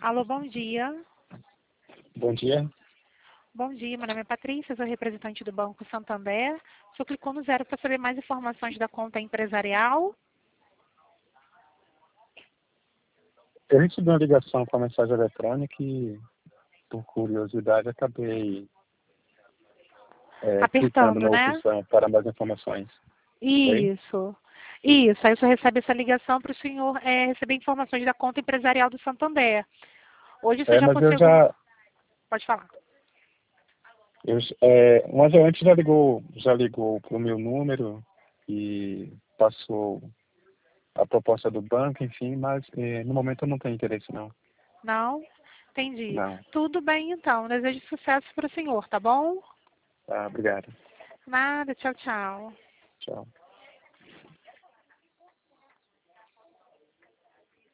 Alô, bom dia. Bom dia. Bom dia, meu nome é Patrícia, sou representante do Banco Santander. O senhor clicou no 0 para saber mais informações da conta empresarial. Eu recebi uma ligação com a mensagem eletrônica e, por curiosidade, acabei clicando Apertando, na né? opção para mais informações. Oi? Isso. Isso, aí o senhor recebe essa ligação para o senhor receber informações da conta empresarial do Santander. Hoje você já Mas eu conseguiu... já... Pode falar. Um agente já ligou para o meu número e passou a proposta do banco, enfim, mas no momento eu não tenho interesse, não. Não? Entendi. Não. Tudo bem, então. Desejo sucesso para o senhor, tá bom? Tá, obrigado. Nada, tchau, tchau. Tchau.